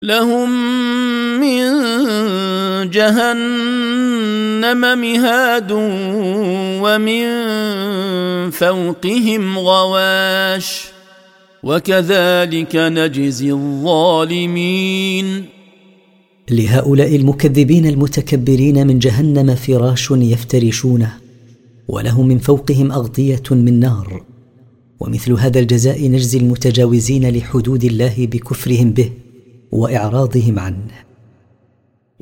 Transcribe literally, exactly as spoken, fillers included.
لهم من جهنم مهاد ومن فوقهم غواش وكذلك نجزي الظالمين. لهؤلاء المكذبين المتكبرين من جهنم فراش يفترشونه، ولهم من فوقهم أغطية من نار، ومثل هذا الجزاء نجزي المتجاوزين لحدود الله بكفرهم به وإعراضهم عنه.